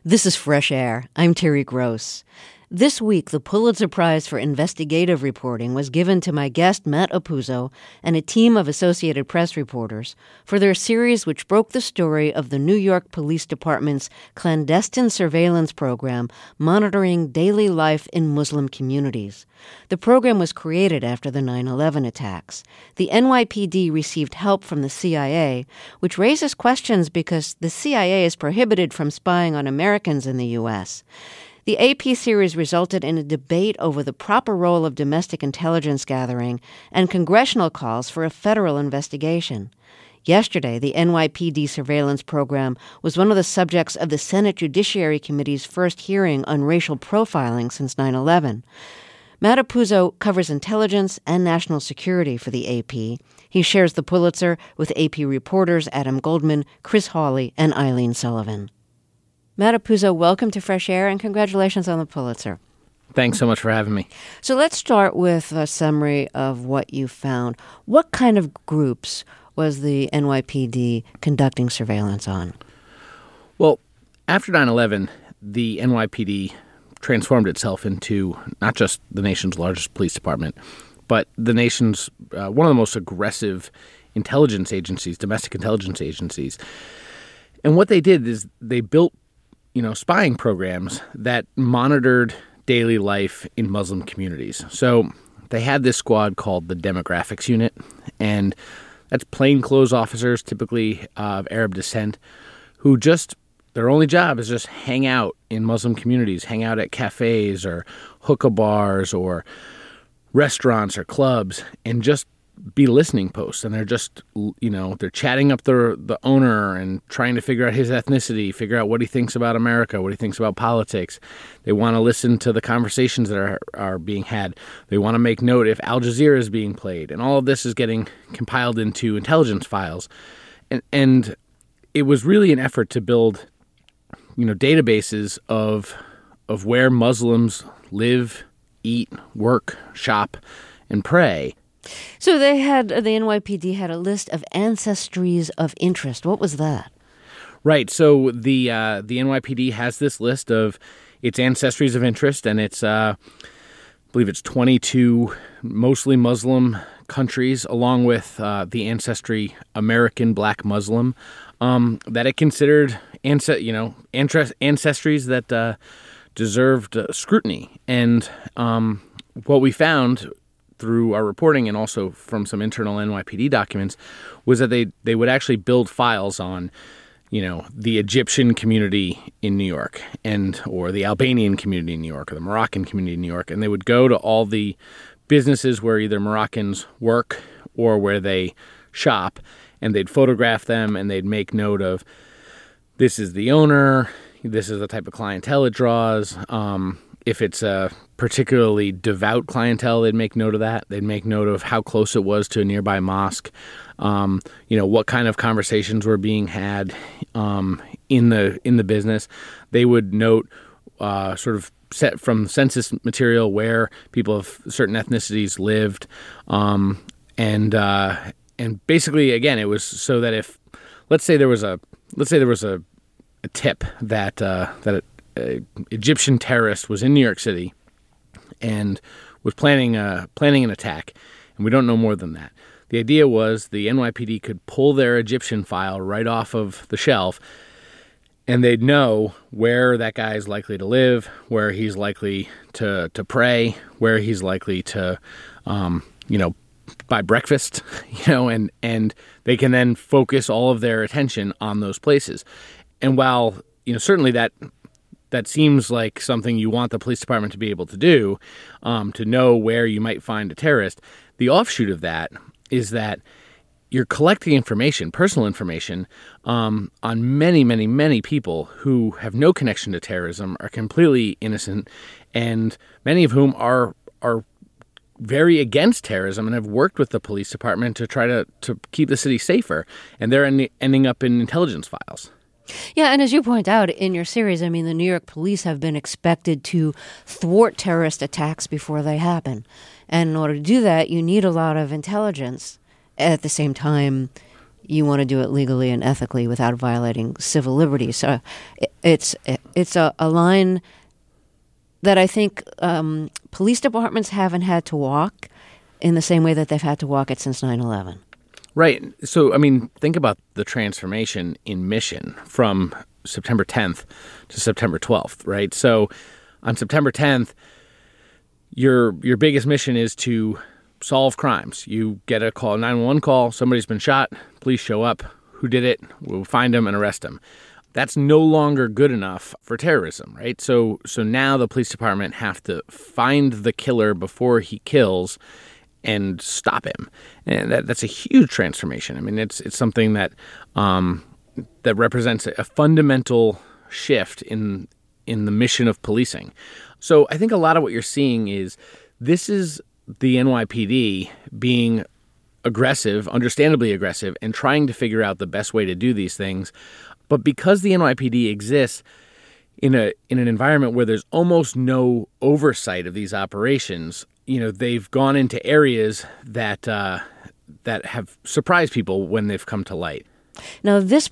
This is Fresh Air. I'm Terry Gross. This week, the Pulitzer Prize for Investigative Reporting was given to my guest, Matt Apuzzo, and a team of Associated Press reporters for their series which broke the story of the New York Police Department's clandestine surveillance program monitoring daily life in Muslim communities. The program was created after the 9/11 attacks. The NYPD received help from the CIA, which raises questions because the CIA is prohibited from spying on Americans in the U.S. The AP series resulted in a debate over the proper role of domestic intelligence gathering and congressional calls for a federal investigation. Yesterday, the NYPD surveillance program was one of the subjects of the Senate Judiciary Committee's first hearing on racial profiling since 9/11. Matt Apuzzo covers intelligence and national security for the AP. He shares the Pulitzer with AP reporters Adam Goldman, Chris Hawley, and Eileen Sullivan. Matt Apuzzo, welcome to Fresh Air, and congratulations on the Pulitzer. Thanks so much for having me. So let's start with a summary of what you found. What kind of groups was the NYPD conducting surveillance on? Well, after 9/11, the NYPD transformed itself into not just the nation's largest police department, but the nation's one of the most aggressive intelligence agencies, domestic intelligence agencies. And what they did is they built spying programs that monitored daily life in Muslim communities. So they had this squad called the Demographics Unit, and that's plainclothes officers, typically of Arab descent, who their only job is just hang out in Muslim communities, hang out at cafes or hookah bars or restaurants or clubs, and just be listening posts. And they're just, they're chatting up the owner and trying to figure out his ethnicity, figure out what he thinks about America, what he thinks about politics. They want to listen to the conversations that are being had. They want to make note if Al Jazeera is being played. And all of this is getting compiled into intelligence files. And it was really an effort to build, databases of where Muslims live, eat, work, shop, and pray. So the NYPD had a list of ancestries of interest. What was that? Right. So the NYPD has this list of its ancestries of interest, and it's I believe it's 22 mostly Muslim countries, along with the ancestry American Black Muslim, that it considered ancestries that deserved scrutiny. And what we found through our reporting and also from some internal NYPD documents was that they would actually build files on, the Egyptian community in New York or the Albanian community in New York or the Moroccan community in New York. And they would go to all the businesses where either Moroccans work or where they shop, and they'd photograph them and they'd make note of this is the owner, this is the type of clientele it draws. If it's a particularly devout clientele, they'd make note of that. They'd make note of how close it was to a nearby mosque, what kind of conversations were being had in the business. They would note sort of set from census material where people of certain ethnicities lived, and basically, again, it was so that if let's say there was a tip that an Egyptian terrorist was in New York City and was planning an attack, and we don't know more than that. The idea was the NYPD could pull their Egyptian file right off of the shelf, and they'd know where that guy is likely to live, where he's likely to pray, where he's likely to, buy breakfast, and they can then focus all of their attention on those places. And while, certainly that seems like something you want the police department to be able to do, to know where you might find a terrorist, the offshoot of that is that you're collecting information, personal information, on many, many, many people who have no connection to terrorism, are completely innocent, and many of whom are very against terrorism and have worked with the police department to try to keep the city safer, and they're ending up in intelligence files. Yeah, and as you point out in your series, the New York police have been expected to thwart terrorist attacks before they happen. And in order to do that, you need a lot of intelligence. At the same time, you want to do it legally and ethically without violating civil liberties. So it's a line that I think police departments haven't had to walk in the same way that they've had to walk it since 9/11. Right. So, I mean, think about the transformation in mission from September 10th to September 12th, right? So on September 10th, your biggest mission is to solve crimes. You get a call, 911 call, somebody's been shot, police show up, who did it? We'll find them and arrest them. That's no longer good enough for terrorism, right? So now the police department have to find the killer before he kills and stop him. And that's a huge transformation. I mean, it's something that that represents a fundamental shift in the mission of policing. So I think a lot of what you're seeing is this is the NYPD being aggressive, understandably aggressive, and trying to figure out the best way to do these things. But because the NYPD exists in an environment where there's almost no oversight of these operations, they've gone into areas that have surprised people when they've come to light. Now, this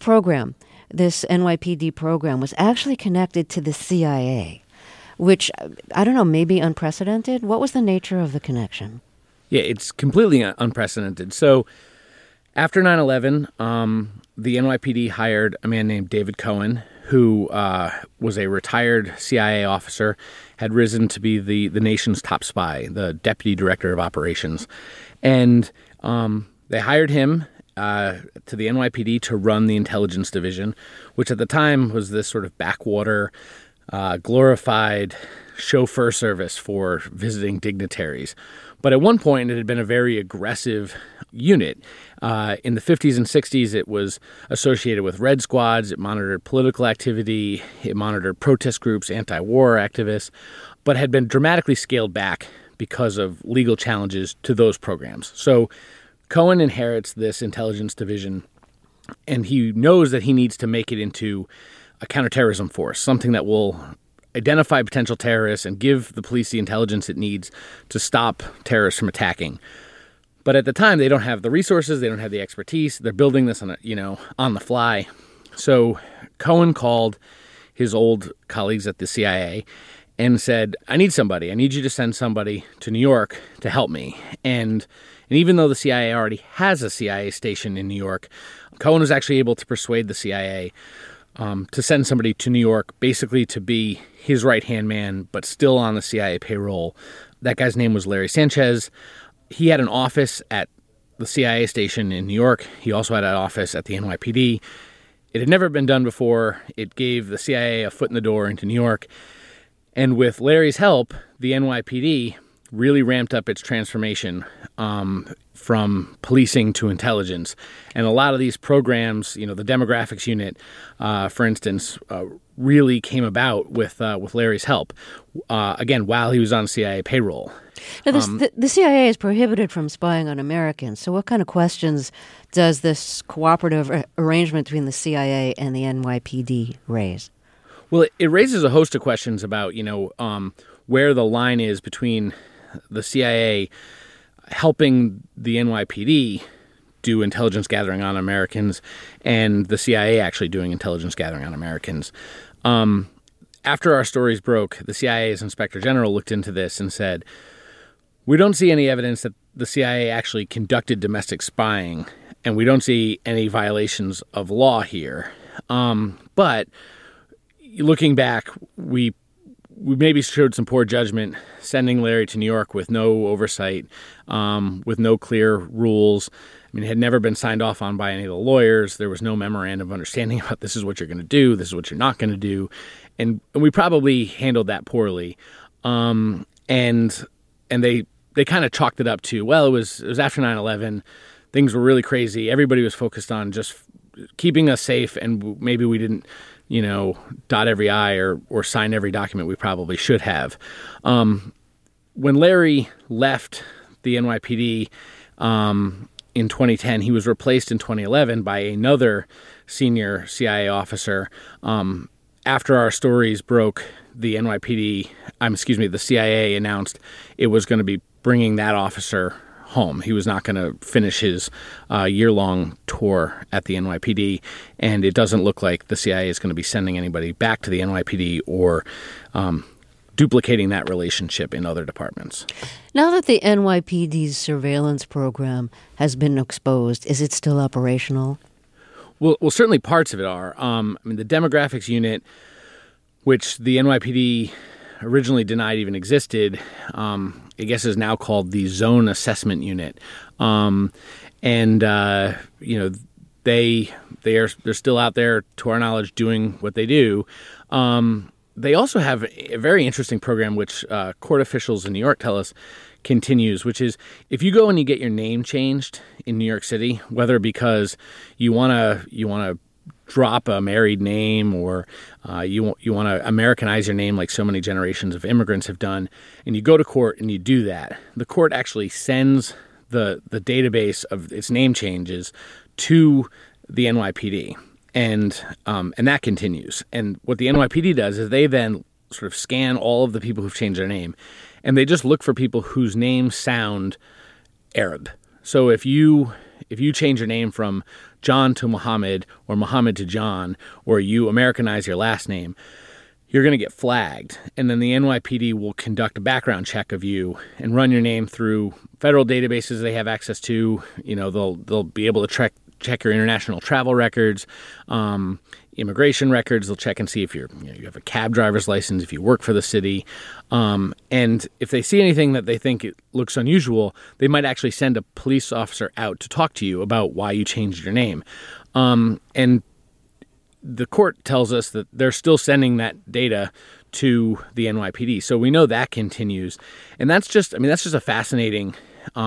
NYPD program, was actually connected to the CIA, which, I don't know, maybe unprecedented? What was the nature of the connection? Yeah, it's completely unprecedented. So after 9/11, the NYPD hired a man named David Cohen, who was a retired CIA officer, had risen to be the nation's top spy, the deputy director of operations. And they hired him to the NYPD to run the intelligence division, which at the time was this sort of backwater, glorified chauffeur service for visiting dignitaries. But at one point, it had been a very aggressive unit. In the 50s and 60s, it was associated with red squads. It monitored political activity. It monitored protest groups, anti-war activists, but had been dramatically scaled back because of legal challenges to those programs. So Cohen inherits this intelligence division, and he knows that he needs to make it into a counterterrorism force, something that will identify potential terrorists and give the police the intelligence it needs to stop terrorists from attacking. But at the time, they don't have the resources, they don't have the expertise. They're building this on the fly. So Cohen called his old colleagues at the CIA and said, I need somebody. I need you to send somebody to New York to help me. And even though the CIA already has a CIA station in New York, Cohen was actually able to persuade the CIA to send somebody to New York, basically to be his right-hand man, but still on the CIA payroll. That guy's name was Larry Sanchez. He had an office at the CIA station in New York. He also had an office at the NYPD. It had never been done before. It gave the CIA a foot in the door into New York. And with Larry's help, the NYPD really ramped up its transformation from policing to intelligence. And a lot of these programs, the demographics unit, for instance, really came about with Larry's help, again, while he was on CIA payroll. Now, the CIA is prohibited from spying on Americans. So what kind of questions does this cooperative arrangement between the CIA and the NYPD raise? Well, it raises a host of questions about, where the line is between the CIA helping the NYPD do intelligence gathering on Americans and the CIA actually doing intelligence gathering on Americans. After our stories broke, the CIA's Inspector General looked into this and said, we don't see any evidence that the CIA actually conducted domestic spying, and we don't see any violations of law here. But looking back, we maybe showed some poor judgment sending Larry to New York with no oversight, with no clear rules. I mean, it had never been signed off on by any of the lawyers. There was no memorandum of understanding about this is what you're going to do, this is what you're not going to do. And we probably handled that poorly. And they kind of chalked it up to, well, it was after 9/11. Things were really crazy. Everybody was focused on just keeping us safe, and maybe we didn't dot every I or sign every document we probably should have. When Larry left the NYPD in 2010, he was replaced in 2011 by another senior CIA officer. After our stories broke, the CIA announced it was going to be bringing that officer home. He was not going to finish his year-long tour at the NYPD, and it doesn't look like the CIA is going to be sending anybody back to the NYPD or duplicating that relationship in other departments. Now that the NYPD's surveillance program has been exposed, is it still operational? Well, certainly parts of it are. The demographics unit, which the NYPD originally denied even existed, I guess is now called the Zone Assessment Unit. They're still out there, to our knowledge, doing what they do. They also have a very interesting program, which court officials in New York tell us continues, which is if you go and you get your name changed in New York City, whether because you want to drop a married name or you want to Americanize your name like so many generations of immigrants have done, and you go to court and you do that, the court actually sends the database of its name changes to the NYPD. And that continues. And what the NYPD does is they then sort of scan all of the people who've changed their name, and they just look for people whose names sound Arab. So if you change your name from John to Muhammad or Muhammad to John, or you Americanize your last name, you're going to get flagged. And then the NYPD will conduct a background check of you and run your name through federal databases they have access to. They'll be able to check your international travel records, immigration records. They'll check and see if you have a cab driver's license, if you work for the city. And if they see anything that they think it looks unusual, they might actually send a police officer out to talk to you about why you changed your name. And the court tells us that they're still sending that data to the NYPD. So we know that continues. And that's just a fascinating,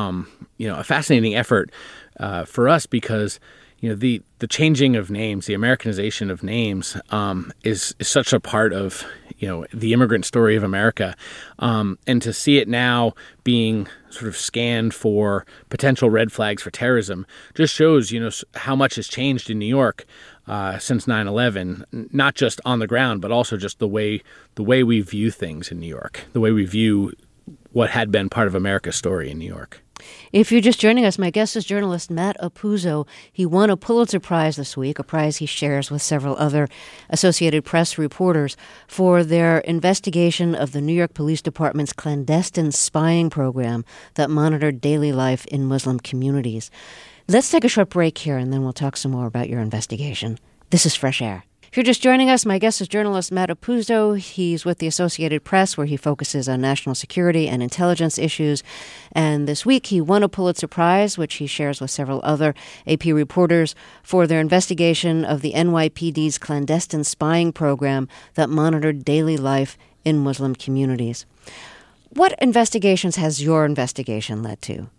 a fascinating effort for us, because the changing of names, the Americanization of names, is such a part of the immigrant story of America, and to see it now being sort of scanned for potential red flags for terrorism just shows how much has changed in New York since 9/11, not just on the ground, but also just the way we view things in New York, the way we view what had been part of America's story in New York. If you're just joining us, my guest is journalist Matt Apuzzo. He won a Pulitzer Prize this week, a prize he shares with several other Associated Press reporters for their investigation of the New York Police Department's clandestine spying program that monitored daily life in Muslim communities. Let's take a short break here, and then we'll talk some more about your investigation. This is Fresh Air. If you're just joining us, my guest is journalist Matt Apuzzo. He's with the Associated Press, where he focuses on national security and intelligence issues. And this week, he won a Pulitzer Prize, which he shares with several other AP reporters, for their investigation of the NYPD's clandestine spying program that monitored daily life in Muslim communities. What investigations has your investigation led to?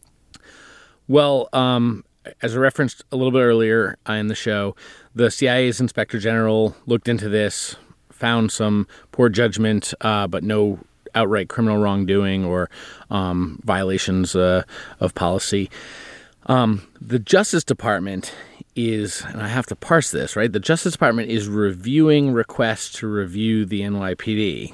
Well, as I referenced a little bit earlier in the show, the CIA's Inspector General looked into this, found some poor judgment, but no outright criminal wrongdoing or violations of policy. The Justice Department is, and I have to parse this, right? The Justice Department is reviewing requests to review the NYPD.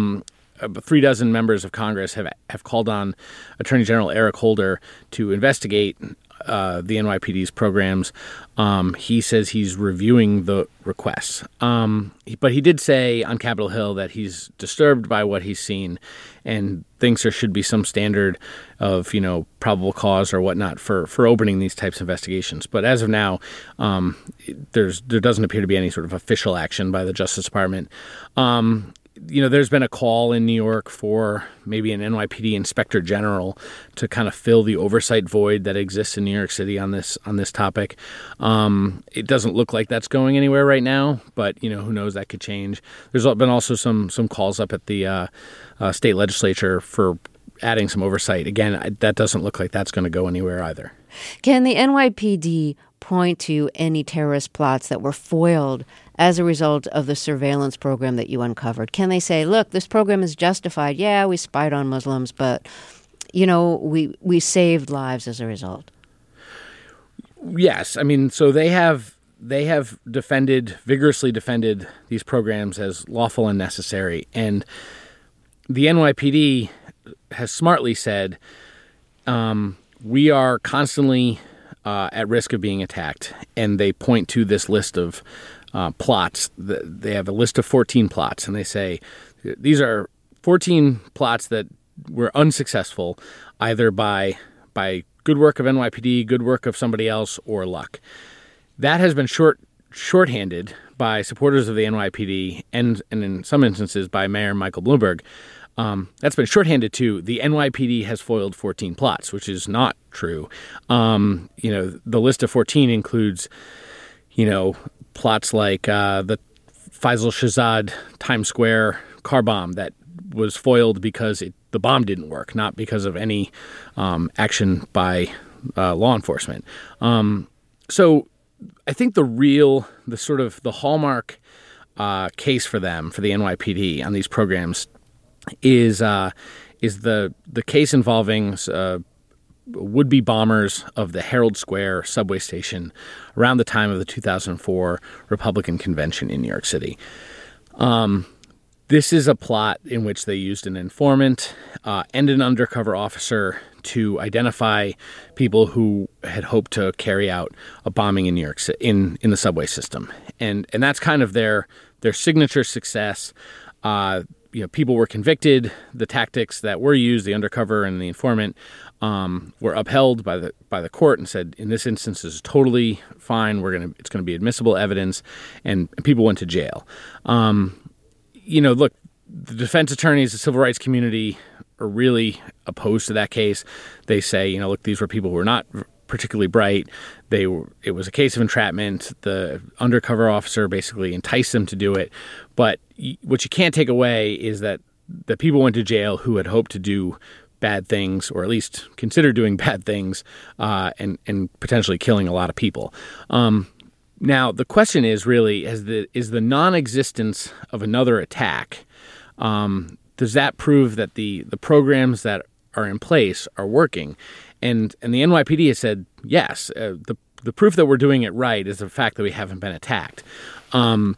36 members of Congress have called on Attorney General Eric Holder to investigate the NYPD's programs. He says he's reviewing the requests. But he did say on Capitol Hill that he's disturbed by what he's seen and thinks there should be some standard of, probable cause or whatnot for opening these types of investigations. But as of now, there doesn't appear to be any sort of official action by the Justice Department. There's been a call in New York for maybe an NYPD Inspector General to kind of fill the oversight void that exists in New York City on this topic. It doesn't look like that's going anywhere right now, but who knows, that could change. There's been also some calls up at the state legislature for adding some oversight. Again, that doesn't look like that's going to go anywhere either. Can the NYPD point to any terrorist plots that were foiled as a result of the surveillance program that you uncovered? Can they say, look, this program is justified. Yeah, we spied on Muslims, but, we saved lives as a result? Yes. So they have vigorously defended these programs as lawful and necessary. And the NYPD has smartly said, we are constantly at risk of being attacked. And they point to this list of plots. They have a list of 14 plots, and they say these are 14 plots that were unsuccessful, either by good work of NYPD, good work of somebody else, or luck. That has been shorthanded by supporters of the NYPD and in some instances by Mayor Michael Bloomberg. That's been shorthanded to the NYPD has foiled 14 plots, which is not true. The list of 14 includes, plots like the Faisal Shahzad Times Square car bomb that was foiled because the bomb didn't work, not because of any action by law enforcement. So I think the hallmark case for them, for the NYPD on these programs, is the case involving would-be bombers of the Herald Square subway station around the time of the 2004 Republican convention in New York City. This is a plot in which they used an informant and an undercover officer to identify people who had hoped to carry out a bombing in New York City, in the subway system, and that's kind of their signature success. People were convicted. The tactics that were used, the undercover and the informant, were upheld by the court and said, in this instance, is totally fine. It's going to be admissible evidence, and people went to jail. Look, the defense attorneys, the civil rights community are really opposed to that case. They say, look, these were people who were not particularly bright. It was a case of entrapment. The undercover officer basically enticed them to do it. But what you can't take away is that the people went to jail who had hoped to do bad things, or at least consider doing bad things, and potentially killing a lot of people. Now, the question is really, is the non-existence of another attack, does that prove that the programs that are in place are working? And the NYPD has said, yes, the proof that we're doing it right is the fact that we haven't been attacked. And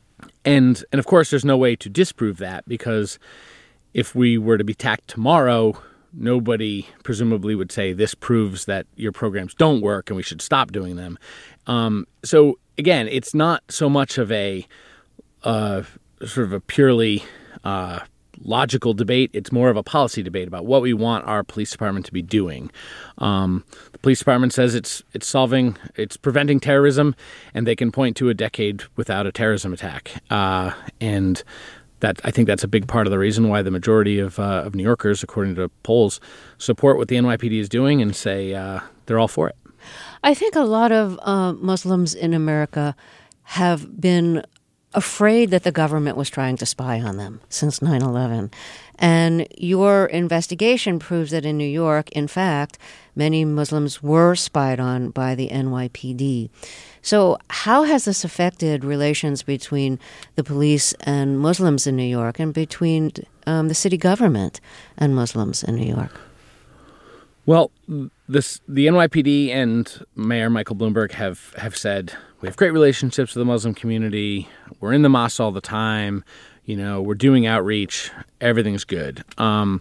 of course, there's no way to disprove that, because if we were to be attacked tomorrow, nobody presumably would say this proves that your programs don't work and we should stop doing them. So again, it's not so much of a sort of a purely logical debate. It's more of a policy debate about what we want our police department to be doing. The police department says it's preventing terrorism, and they can point to a decade without a terrorism attack. And that, I think that's a big part of the reason why the majority of New Yorkers, according to polls, support what the NYPD is doing and say they're all for it. I think a lot of Muslims in America have been afraid that the government was trying to spy on them since 9/11. And your investigation proves that in New York, in fact, many Muslims were spied on by the NYPD. So how has this affected relations between the police and Muslims in New York, and between the city government and Muslims in New York? Well, the NYPD and Mayor Michael Bloomberg have said, we have great relationships with the Muslim community. We're in the mosque all the time. We're doing outreach. Everything's good. The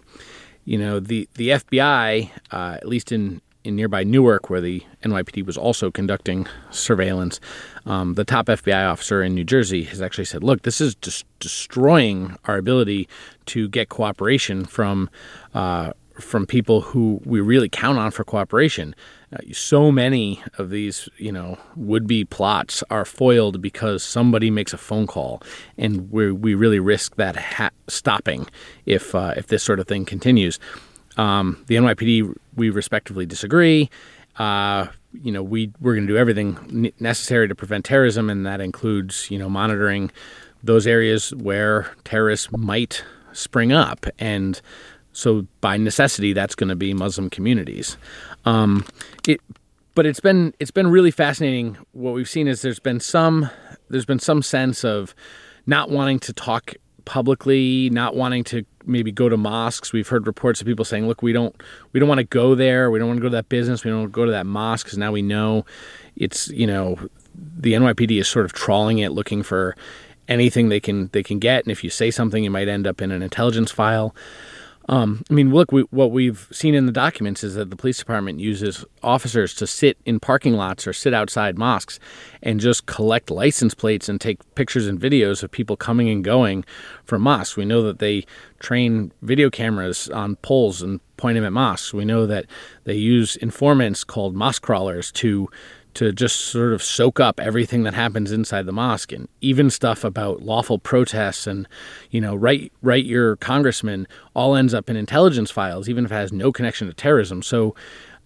FBI, at least in nearby Newark, where the NYPD was also conducting surveillance, the top FBI officer in New Jersey has actually said, look, this is just destroying our ability to get cooperation from people who we really count on for cooperation. So many of these, would-be plots are foiled because somebody makes a phone call, and we really risk that stopping if this sort of thing continues. The NYPD, we respectively disagree. We're going to do everything necessary to prevent terrorism, and that includes, monitoring those areas where terrorists might spring up. And so by necessity, that's going to be Muslim communities. But it's been really fascinating. What we've seen is there's been some sense of not wanting to talk publicly, not wanting to maybe go to mosques. We've heard reports of people saying, look, we don't want to go there. We don't want to go to that business. We don't want to go to that mosque because now we know it's, the NYPD is sort of trawling it, looking for anything they can get. And if you say something, you might end up in an intelligence file. Look, what we've seen in the documents is that the police department uses officers to sit in parking lots or sit outside mosques and just collect license plates and take pictures and videos of people coming and going from mosques. We know that they train video cameras on poles and point them at mosques. We know that they use informants called mosque crawlers to just sort of soak up everything that happens inside the mosque, and even stuff about lawful protests and, write your congressman all ends up in intelligence files, even if it has no connection to terrorism. So,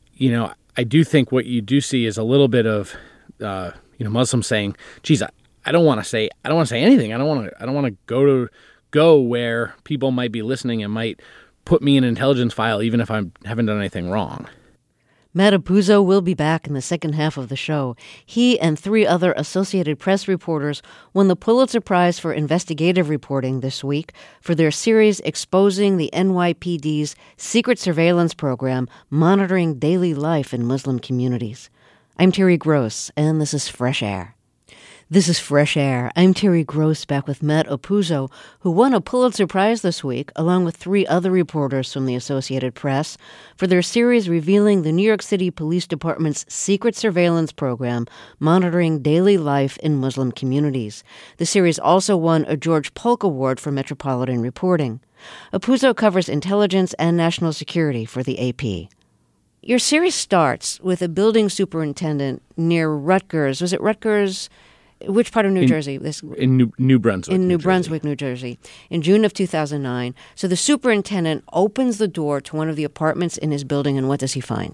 I do think what you do see is a little bit of, Muslims saying, geez, I don't want to say anything. I don't want to go where people might be listening and might put me in an intelligence file, even if I haven't done anything wrong. Matt Apuzzo will be back in the second half of the show. He and 3 other Associated Press reporters won the Pulitzer Prize for Investigative Reporting this week for their series exposing the NYPD's secret surveillance program monitoring daily life in Muslim communities. I'm Terry Gross, and this is Fresh Air. This is Fresh Air. I'm Terry Gross, back with Matt Apuzzo, who won a Pulitzer Prize this week, along with 3 other reporters from the Associated Press, for their series revealing the New York City Police Department's secret surveillance program monitoring daily life in Muslim communities. The series also won a George Polk Award for Metropolitan Reporting. Apuzzo covers intelligence and national security for the AP. Your series starts with a building superintendent near Rutgers. Was it Rutgers? Which part of New Jersey? In New Brunswick. In New Brunswick, New Jersey, in June of 2009. So the superintendent opens the door to one of the apartments in his building, and what does he find?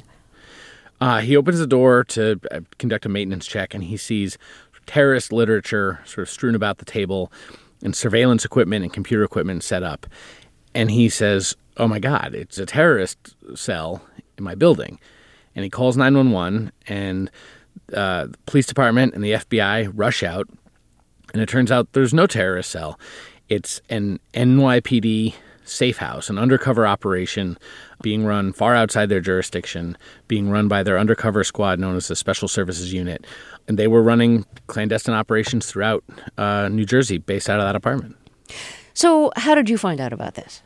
He opens the door to conduct a maintenance check, and he sees terrorist literature sort of strewn about the table and surveillance equipment and computer equipment set up. And he says, oh, my God, it's a terrorist cell in my building. And he calls 911, and the police department and the FBI rush out, and it turns out there's no terrorist cell. It's an NYPD safe house, an undercover operation being run far outside their jurisdiction, being run by their undercover squad known as the Special Services Unit. And they were running clandestine operations throughout New Jersey based out of that apartment. So how did you find out about this?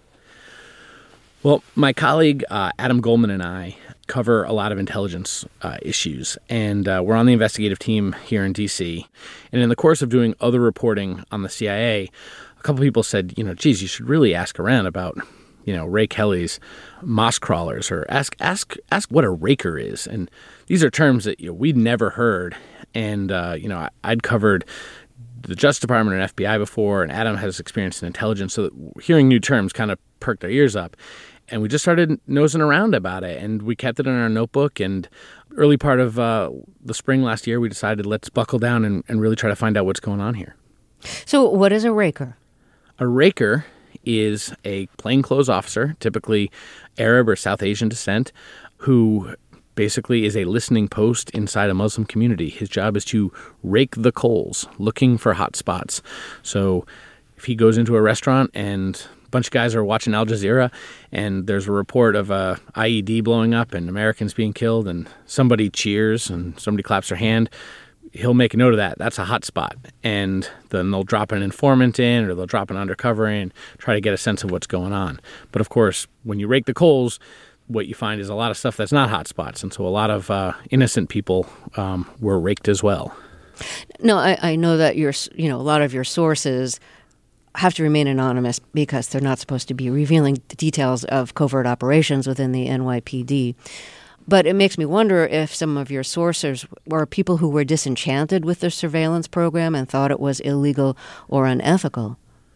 Well, my colleague Adam Goldman and I cover a lot of intelligence issues, and we're on the investigative team here in D.C. And in the course of doing other reporting on the CIA, a couple people said, geez, you should really ask around about, Ray Kelly's mosque crawlers, or ask what a raker is. And these are terms that we'd never heard. And I'd covered the Justice Department and FBI before, and Adam has experience in intelligence, so that hearing new terms kind of perked our ears up. And we just started nosing around about it, and we kept it in our notebook. And early part of the spring last year, we decided let's buckle down and really try to find out what's going on here. So what is a raker? A raker is a plainclothes officer, typically Arab or South Asian descent, who basically is a listening post inside a Muslim community. His job is to rake the coals, looking for hot spots. So if he goes into a restaurant and a bunch of guys are watching Al Jazeera and there's a report of a IED blowing up and Americans being killed, and somebody cheers and somebody claps their hand, he'll make a note of that. That's a hot spot. And then they'll drop an informant in, or they'll drop an undercover in, try to get a sense of what's going on. But of course, when you rake the coals, what you find is a lot of stuff that's not hot spots. And so a lot of innocent people were raked as well. No, I know that a lot of your sources have to remain anonymous because they're not supposed to be revealing the details of covert operations within the NYPD. But it makes me wonder if some of your sources were people who were disenchanted with the surveillance program and thought it was illegal or unethical.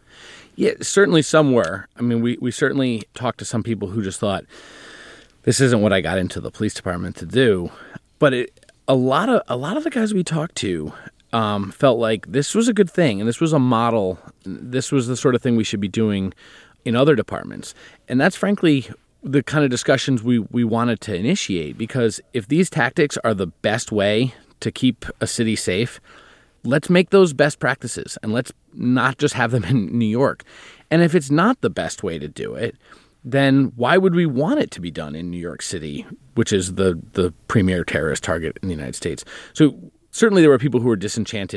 Yeah, certainly some were. I mean, we certainly talked to some people who just thought, this isn't what I got into the police department to do. But a lot of the guys we talked to felt like this was a good thing, and this was a model. This was the sort of thing we should be doing in other departments. And that's frankly the kind of discussions we wanted to initiate, because if these tactics are the best way to keep a city safe, let's make those best practices, and let's not just have them in New York. And if it's not the best way to do it, then why would we want it to be done in New York City, which is the premier terrorist target in the United States? So certainly there were people who were disenchanted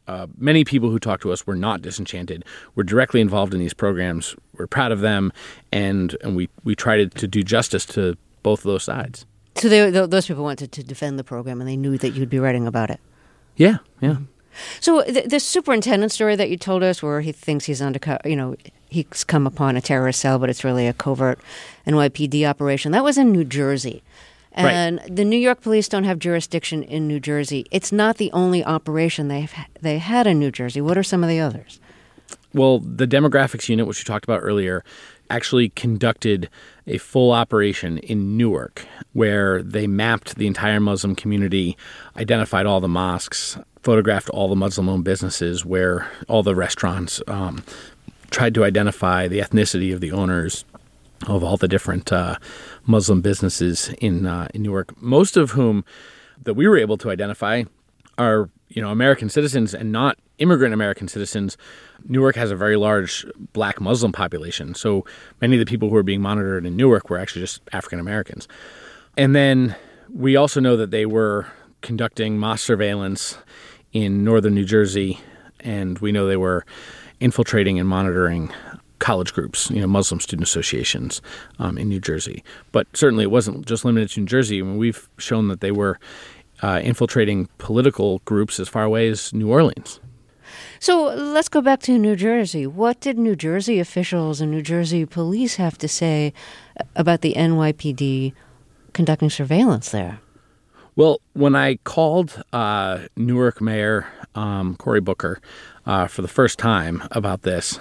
many people who talked to us were not disenchanted. We're directly involved in these programs. We're proud of them, and we tried to do justice to both of those sides. So those people wanted to defend the program, and they knew that you'd be writing about it. Yeah. So the superintendent story that you told us, where he thinks he's undercover, he's come upon a terrorist cell, but it's really a covert NYPD operation. That was in New Jersey. And right. The New York police don't have jurisdiction in New Jersey. It's not the only operation they had in New Jersey. What are some of the others? Well, the demographics unit, which we talked about earlier, actually conducted a full operation in Newark, where they mapped the entire Muslim community, identified all the mosques, photographed all the Muslim-owned businesses, where all the restaurants, tried to identify the ethnicity of the owners of all the different Muslim businesses in Newark, most of whom that we were able to identify are American citizens and not immigrant American citizens. Newark has a very large black Muslim population, so many of the people who were being monitored in Newark were actually just African Americans. And then we also know that they were conducting mosque surveillance in northern New Jersey, and we know they were infiltrating and monitoring college groups, Muslim student associations in New Jersey. But certainly it wasn't just limited to New Jersey. I mean, we've shown that they were infiltrating political groups as far away as New Orleans. So let's go back to New Jersey. What did New Jersey officials and New Jersey police have to say about the NYPD conducting surveillance there? Well, when I called Newark Mayor Cory Booker for the first time about this,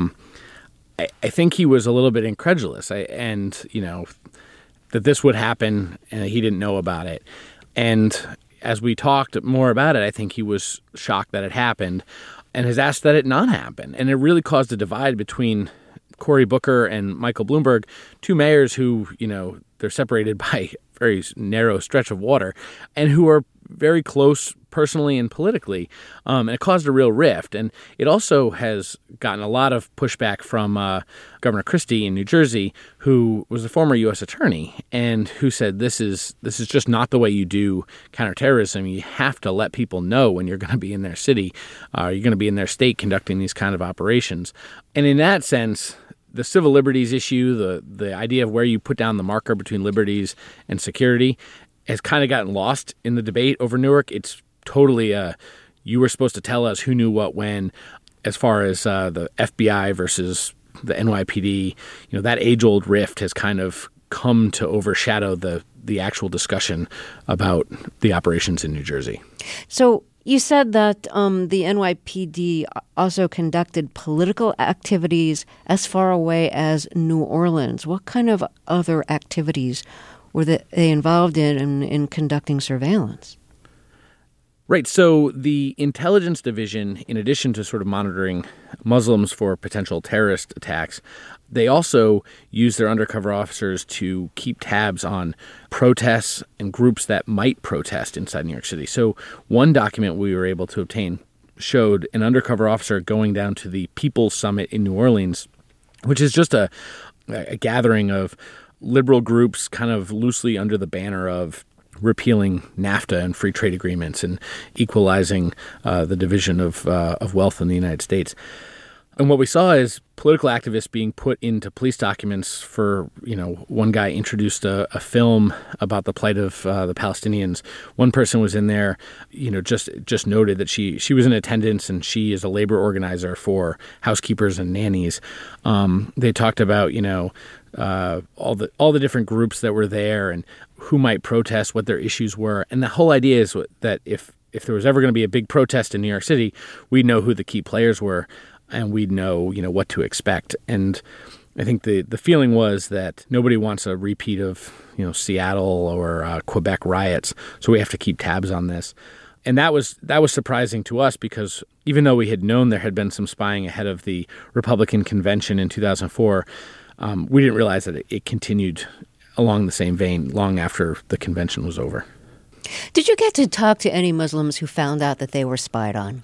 I think he was a little bit incredulous, that this would happen and he didn't know about it. And as we talked more about it, I think he was shocked that it happened and has asked that it not happen. And it really caused a divide between Cory Booker and Michael Bloomberg, two mayors who, they're separated by a very narrow stretch of water and who are very close personally and politically. And it caused a real rift. And it also has gotten a lot of pushback from Governor Christie in New Jersey, who was a former U.S. attorney and who said this is just not the way you do counterterrorism. You have to let people know when you're going to be in their city, you're going to be in their state conducting these kind of operations. And in that sense, the civil liberties issue, the idea of where you put down the marker between liberties and security has kind of gotten lost in the debate over Newark. It's totally you were supposed to tell us who knew what when, as far as the FBI versus the NYPD. That age-old rift has kind of come to overshadow the actual discussion about the operations in New Jersey. So you said that the NYPD also conducted political activities as far away as New Orleans. What kind of other activities were they involved in conducting surveillance? Right. So the intelligence division, in addition to sort of monitoring Muslims for potential terrorist attacks, they also use their undercover officers to keep tabs on protests and groups that might protest inside New York City. So one document we were able to obtain showed an undercover officer going down to the People's Summit in New Orleans, which is just a gathering of liberal groups kind of loosely under the banner of repealing NAFTA and free trade agreements and equalizing the division of wealth in the United States. And what we saw is political activists being put into police documents for, one guy introduced a film about the plight of the Palestinians. One person was in there, just noted that she was in attendance and she is a labor organizer for housekeepers and nannies. They talked about, all the different groups that were there and who might protest, what their issues were. And the whole idea is that if there was ever going to be a big protest in New York City, we'd know who the key players were and we'd know, what to expect. And I think the feeling was that nobody wants a repeat of, Seattle or Quebec riots. So we have to keep tabs on this. And that was surprising to us because even though we had known there had been some spying ahead of the Republican convention in 2004, we didn't realize that it continued along the same vein long after the convention was over. Did you get to talk to any Muslims who found out that they were spied on?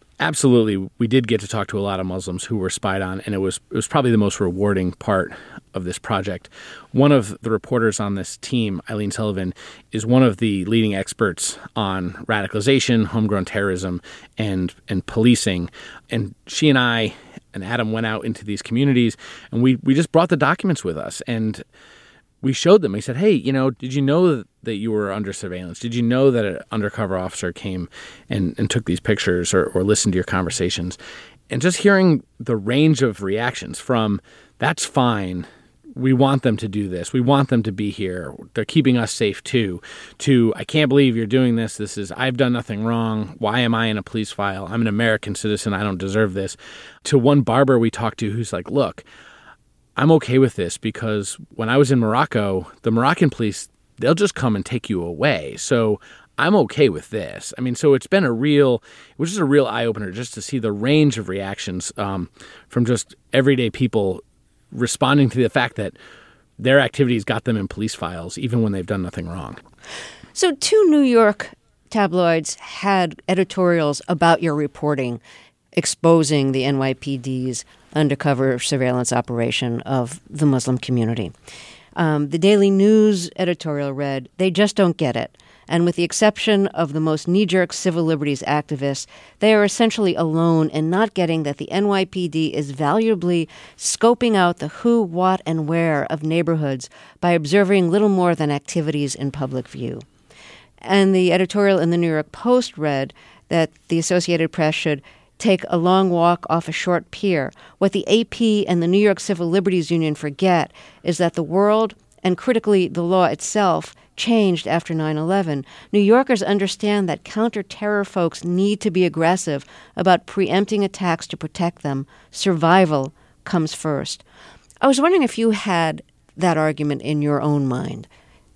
Absolutely. We did get to talk to a lot of Muslims who were spied on, and it was probably the most rewarding part this project. One of the reporters on this team, Eileen Sullivan, is one of the leading experts on radicalization, homegrown terrorism, and policing. And she and I and Adam went out into these communities, and we just brought the documents with us, and we showed them. We said, hey, did you know that you were under surveillance? Did you know that an undercover officer came and took these pictures or listened to your conversations? And just hearing the range of reactions from, that's fine, we want them to do this, we want them to be here, they're keeping us safe too, to, I can't believe you're doing this, I've done nothing wrong, why am I in a police file, I'm an American citizen, I don't deserve this, to one barber we talked to who's like, look, I'm okay with this because when I was in Morocco, the Moroccan police, they'll just come and take you away. So I'm okay with this. I mean, so it was just a real eye-opener just to see the range of reactions from just everyday people responding to the fact that their activities got them in police files, even when they've done nothing wrong. So 2 New York tabloids had editorials about your reporting exposing the NYPD's undercover surveillance operation of the Muslim community. The Daily News editorial read, "They just don't get it. And with the exception of the most knee-jerk civil liberties activists, they are essentially alone in not getting that the NYPD is valuably scoping out the who, what, and where of neighborhoods by observing little more than activities in public view." And the editorial in the New York Post read that the Associated Press should take a long walk off a short pier. What the AP and the New York Civil Liberties Union forget is that the world, and critically the law itself, changed after 9/11. New Yorkers understand that counter-terror folks need to be aggressive about preempting attacks to protect them. Survival comes first. I was wondering if you had that argument in your own mind.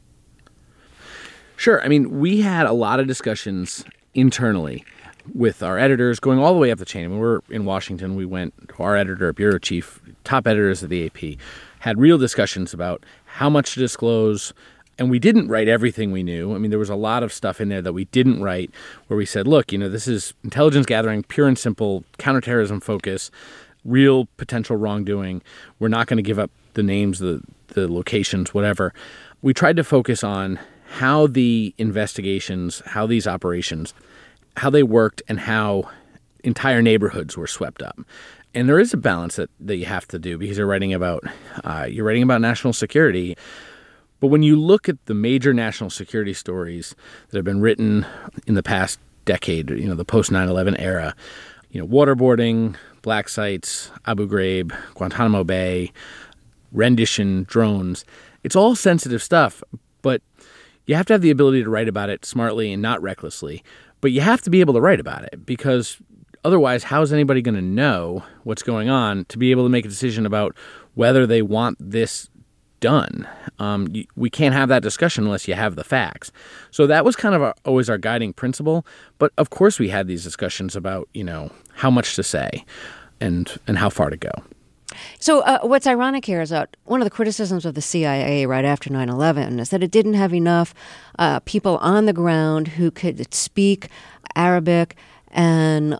Sure. I mean, we had a lot of discussions internally with our editors going all the way up the chain. I mean, we're in Washington. We went to our editor, bureau chief, top editors of the AP, had real discussions about how much to disclose. And we didn't write everything we knew. I mean, there was a lot of stuff in there that we didn't write where we said, look, this is intelligence gathering, pure and simple, counterterrorism focus, real potential wrongdoing. We're not going to give up the names, the locations, whatever. We tried to focus on how the investigations, how these operations, how they worked, and how entire neighborhoods were swept up. And there is a balance that you have to do because you're writing about national security. But when you look at the major national security stories that have been written in the past decade, the post 9/11 era, waterboarding, black sites, Abu Ghraib, Guantanamo Bay, rendition, drones, it's all sensitive stuff, but you have to have the ability to write about it smartly and not recklessly. But you have to be able to write about it because otherwise, how is anybody going to know what's going on to be able to make a decision about whether they want this done? We can't have that discussion unless you have the facts. So that was kind of always our guiding principle. But of course, we had these discussions about, how much to say and how far to go. So what's ironic here is that one of the criticisms of the CIA right after 9/11 is that it didn't have enough people on the ground who could speak Arabic and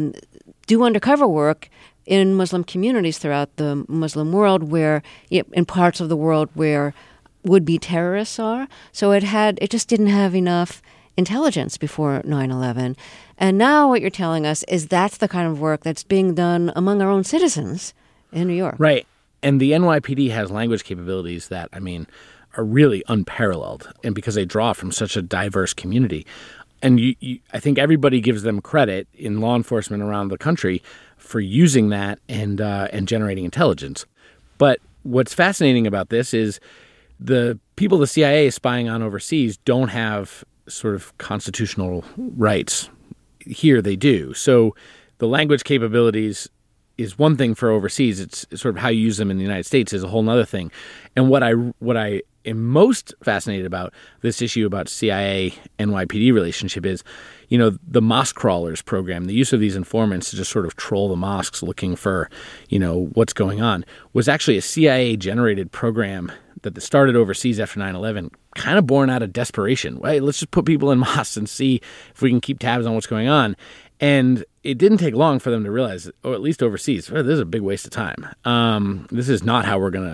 do undercover work in Muslim communities throughout the Muslim world, where in parts of the world where would-be terrorists are. So it just didn't have enough intelligence before 9/11. And now what you're telling us is that's the kind of work that's being done among our own citizens in New York. Right. And the NYPD has language capabilities that, are really unparalleled. And because they draw from such a diverse community. And I think everybody gives them credit in law enforcement around the country for using that and generating intelligence. But what's fascinating about this is the people the CIA is spying on overseas don't have sort of constitutional rights. Here they do. So the language capabilities is one thing for overseas. It's sort of how you use them in the United States is a whole other thing. And what I am most fascinated about this issue about CIA NYPD relationship is, the mosque crawlers program, the use of these informants to just sort of troll the mosques looking for, what's going on, was actually a CIA generated program that started overseas after 9/11, kind of born out of desperation. Right? Let's just put people in mosques and see if we can keep tabs on what's going on. And it didn't take long for them to realize, or at least overseas, this is a big waste of time. This is not how we're going to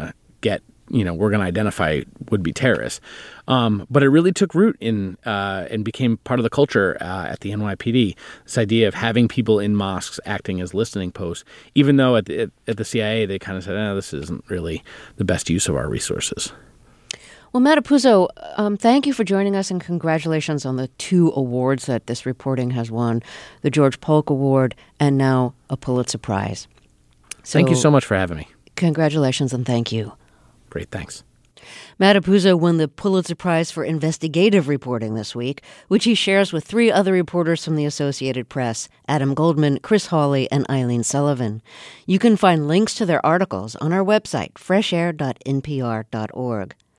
we're going to identify would-be terrorists. But it really took root in and became part of the culture at the NYPD, this idea of having people in mosques acting as listening posts, even though at the CIA they kind of said, this isn't really the best use of our resources. Well, Matt Apuzzo, thank you for joining us, and congratulations on the 2 awards that this reporting has won, the George Polk Award and now a Pulitzer Prize. Thank you so much for having me. Congratulations and thank you. Great, thanks. Matt Apuzzo won the Pulitzer Prize for investigative reporting this week, which he shares with 3 other reporters from the Associated Press, Adam Goldman, Chris Hawley, and Eileen Sullivan. You can find links to their articles on our website, freshair.npr.org.